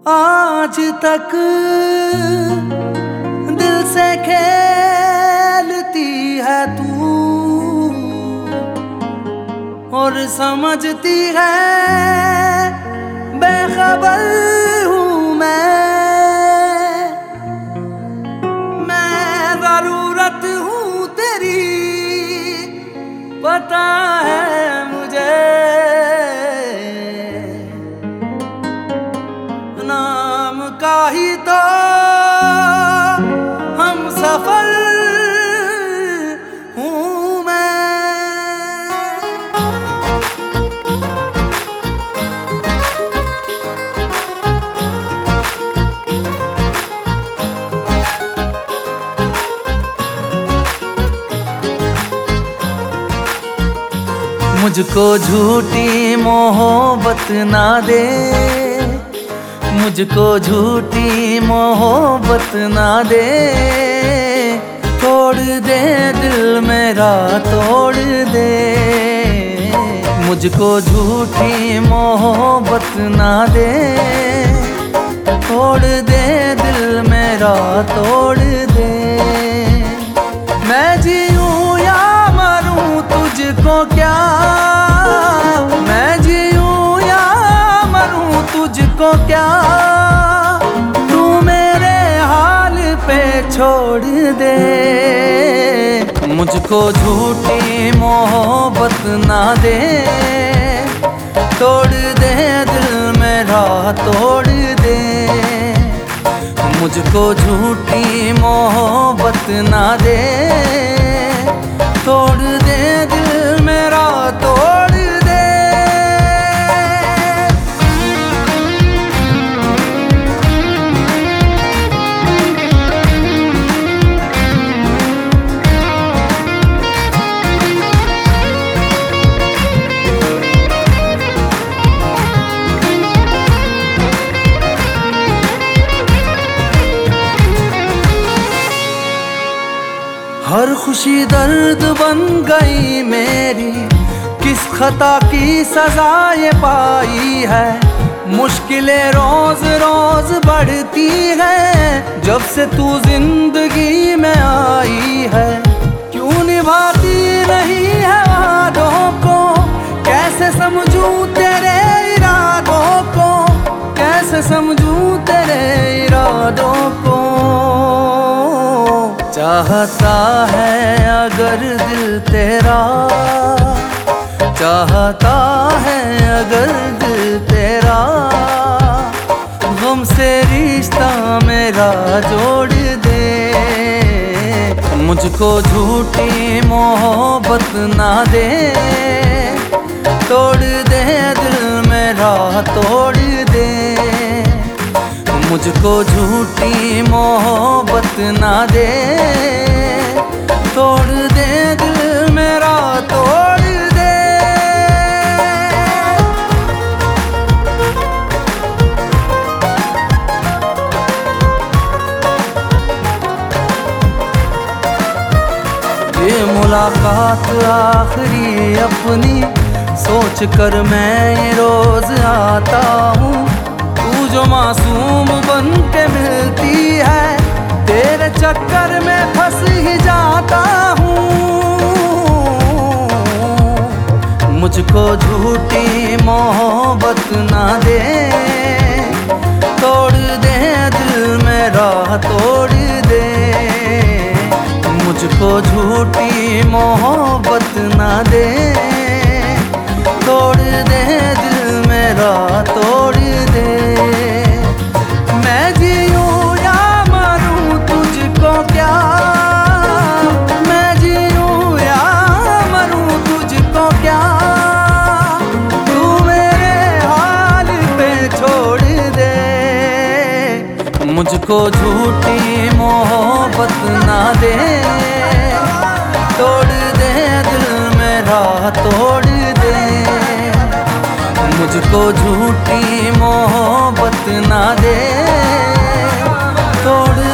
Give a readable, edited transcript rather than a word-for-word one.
आज तक दिल से खेलती है तू और समझती है बेखबर हूँ मैं जरूरत हूँ तेरी पता है मुझे नाम का ही तो हम सफल हूँ मैं। मुझको झूठी मोहब्बत ना दे, मुझको झूठी मोहब्बत ना दे, तोड़ दे दिल मेरा तोड़ दे। मुझको झूठी मोहब्बत ना दे, तोड़ दे दिल मेरा तोड़ दे। मैं जीऊँ या मरूँ तुझको क्या, मैं जीऊँ या मरूँ तुझको क्या, तू मेरे हाल पे छोड़ दे। मुझको झूठी मोहब्बत ना दे, तोड़ दे दिल मेरा तोड़ दे। मुझको झूठी मोहब्बत ना दे, तोड़ दे दिल मेरा तोड़ दे। हर खुशी दर्द बन गई मेरी, किस खता की सजा ये पाई है। मुश्किलें रोज रोज बढ़ती है, जब से तू जिंदगी में आई है। क्यों निभाती नहीं है वादों को, कैसे समझूं तेरे इरादों को, कैसे समझूं तेरे इरादों को। चाहता है अगर दिल तेरा, चाहता है अगर दिल तेरा, गम से रिश्ता मेरा जोड़ दे। मुझको झूठी मोहब्बत ना दे, तोड़ दे दिल मेरा तोड़ दे। मुझको झूठी मोहब्बत ना दे, तोड़ दे दिल मेरा तोड़ दे। ये मुलाकात आखिरी अपनी सोच कर मैं रोज आता हूँ। तू जो मासूम बन के मिलती है, तेरे चक्कर में फंस ही जाता हूँ। मुझको झूठी मोहब्बत ना दे, तोड़ दे दिल मेरा तोड़ दे। मुझको झूठी मोहब्बत ना दे, तोड़ दे दिल मेरा तोड़ दे। मैं जीऊँ या मरूँ तुझको क्या, मैं जीऊँ या मरूँ तुझको क्या, तू मेरे हाल पे छोड़ दे। मुझको झूठी मोहब्बत ना दे, तोड़ दे दिल मेरा तोड़ दे। मुझको झूठी मोहब्बत ना दे, तोड़